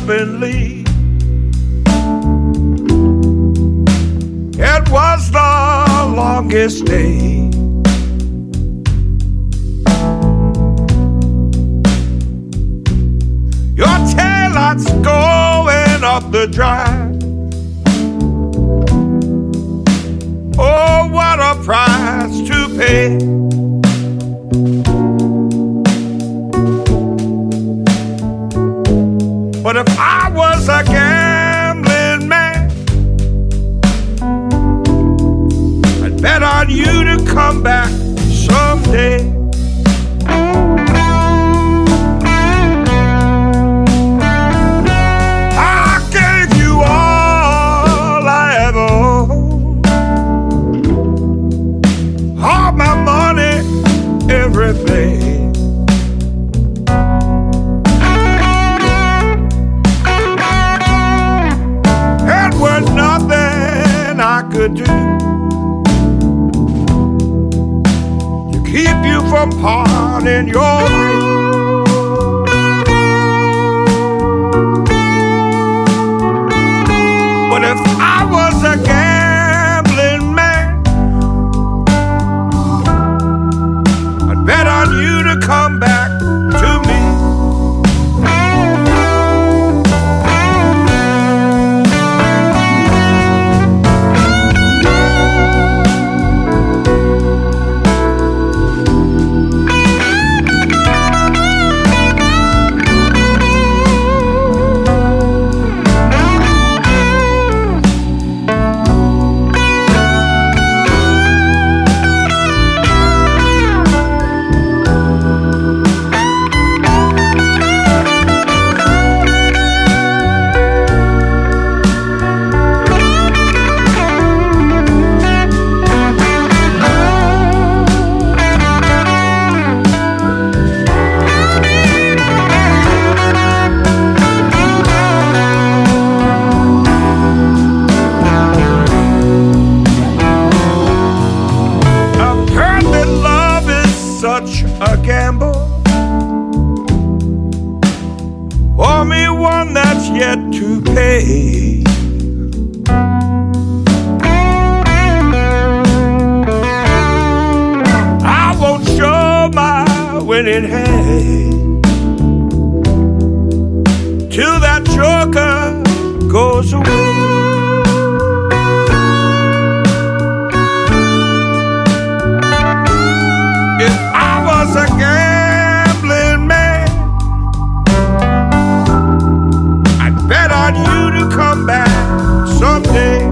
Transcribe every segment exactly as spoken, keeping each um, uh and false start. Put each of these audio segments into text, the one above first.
up and leave. It was the longest day. Your taillights going up the drive. Oh, what a price to pay. But if I was a gambling man, I'd bet on you to come back someday. I gave you all I ever owned, all my money, everything. Nothing I could do to keep you from parting your ways. But if I was a gambling man, I'd bet on you to come back to me. Such a gamble, for me one that's yet to pay. I won't show my winning hand till that joker goes away. A gambling man, I'd bet on you to come back someday.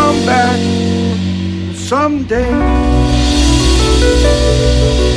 come back someday.